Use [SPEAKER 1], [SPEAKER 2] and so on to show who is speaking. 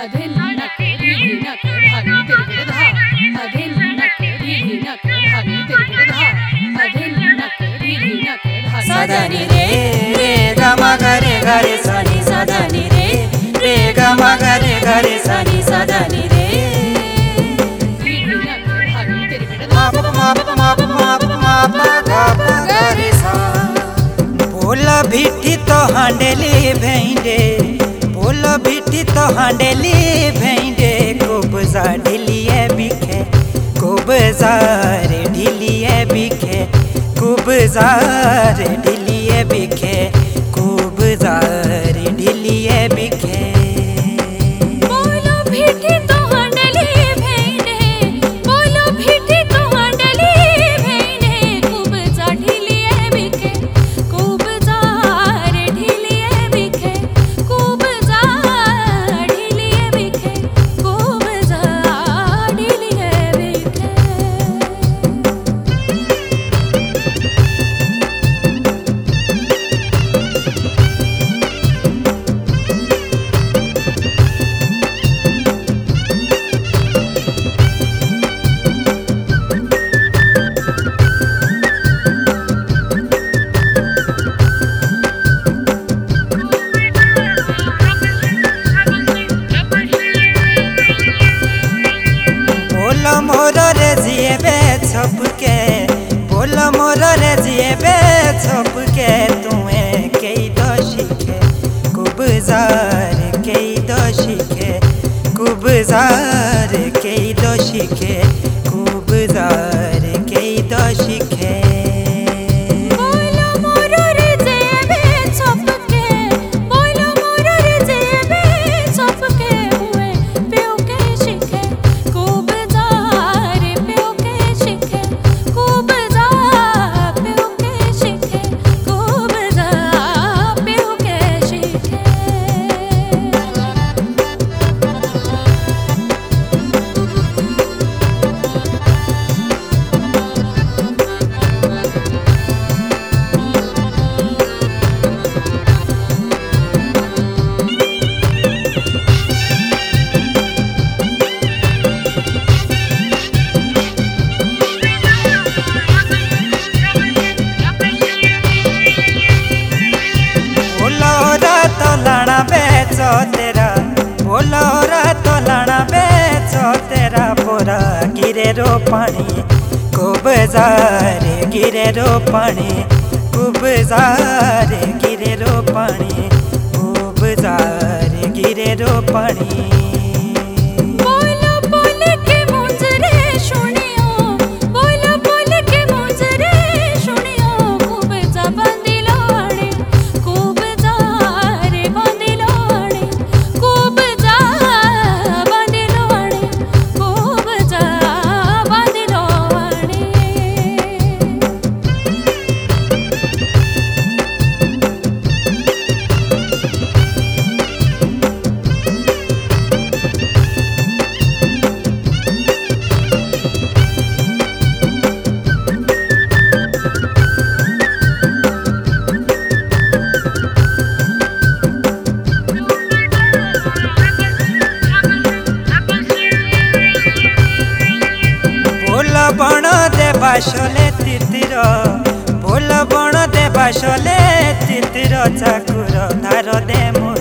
[SPEAKER 1] अधिनक धिनक धागे तिरगिड़ धा अधिनक धिनक धागे तिरगिड़ धा अधिनक धिनक धागे
[SPEAKER 2] सदनी रे रे ग म ग रे ग रे सनी सदनी रे रे ग म ग रे ग रे सनी सदनी रे
[SPEAKER 1] धिनक धागे तिरगिड़ धा
[SPEAKER 2] बोल भिट्टी तो हांडेली भेंडे बोल भिट्टी तो हांडेली भेंडे कोबजा ढिलिए बिखे कोबजार ढिलिए बिखे कोबजार ढिलिए बिखे कोबजार ढिलिए बिखे मोर रे जिएबे छपके बोल मोर रे जिएबे छपके तुम्हें कई दशिखे कुबजार कई दशिखे कुबजार कई दशिखे कुबजार कई दशिखे बेचो तेरा बोलोरा तो लाना बेचो तेरा पोरा गिरे रो पानी कुबजार गिरे रो पानी कुबजार गिरे रो पानी कुबजार गिरे रो पानी बण दे बासले तितिर बोल बण दे बासले तितिर चाकुर धार दे